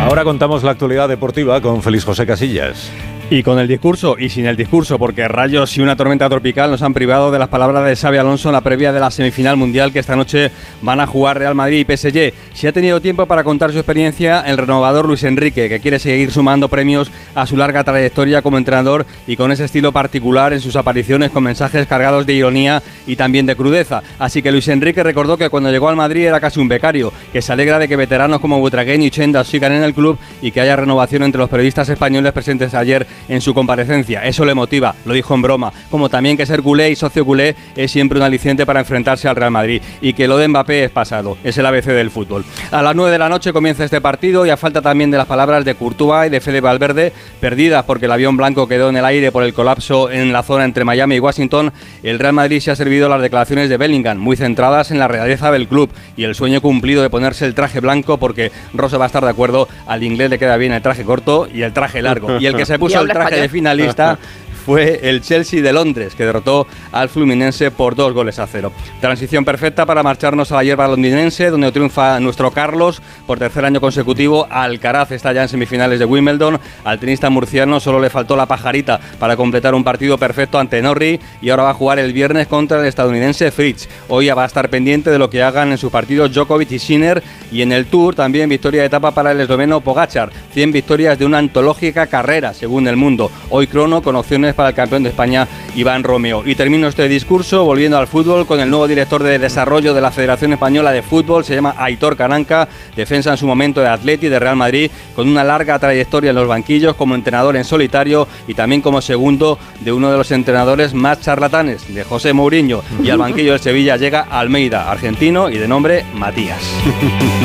Ahora contamos la actualidad deportiva con Félix José Casillas. Y con el discurso y sin el discurso, porque rayos y una tormenta tropical nos han privado de las palabras de Xabi Alonso en la previa de la semifinal mundial que esta noche van a jugar Real Madrid y PSG. Si ha tenido tiempo para contar su experiencia el renovador Luis Enrique, que quiere seguir sumando premios a su larga trayectoria como entrenador y con ese estilo particular en sus apariciones con mensajes cargados de ironía y también de crudeza. Así que Luis Enrique recordó que cuando llegó al Madrid era casi un becario, que se alegra de que veteranos como Butragueño y Chenda sigan en el club y que haya renovación entre los periodistas españoles presentes ayer en su comparecencia. Eso le motiva, lo dijo en broma, como también que ser culé y socio culé es siempre un aliciente para enfrentarse al Real Madrid y que lo de Mbappé es pasado, es el ABC del fútbol. A las 9 de la noche comienza este partido y a falta también de las palabras de Courtois y de Fede Valverde, perdidas porque el avión blanco quedó en el aire por el colapso en la zona entre Miami y Washington, el Real Madrid se ha servido las declaraciones de Bellingham, muy centradas en la realeza del club y el sueño cumplido de ponerse el traje blanco, porque Rosso va a estar de acuerdo, al inglés le queda bien el traje corto y el traje largo, y el que se puso el traje de finalista fue el Chelsea de Londres, que derrotó al Fluminense por 2-0. Transición perfecta para marcharnos a la hierba londinense, donde triunfa nuestro Carlos por tercer año consecutivo. Alcaraz está ya en semifinales de Wimbledon. Al tenista murciano solo le faltó la pajarita para completar un partido perfecto ante Norrie y ahora va a jugar el viernes contra el estadounidense Fritz. Hoy va a estar pendiente de lo que hagan en sus partidos Djokovic y Sinner, y en el Tour también victoria de etapa para el esloveno Pogačar. 100 victorias de una antológica carrera, según El Mundo. Hoy crono con opciones para el campeón de España, Iván Romeo. Y termino este discurso volviendo al fútbol con el nuevo director de desarrollo de la Federación Española de Fútbol. Se llama Aitor Caranca, defensa en su momento de Atleti, de Real Madrid, con una larga trayectoria en los banquillos como entrenador en solitario y también como segundo de uno de los entrenadores más charlatanes, de José Mourinho. Y al banquillo del Sevilla llega Almeida, argentino y de nombre Matías.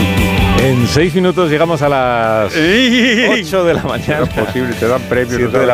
En 6 minutos llegamos a las 8 de la mañana. No es posible, te dan premios.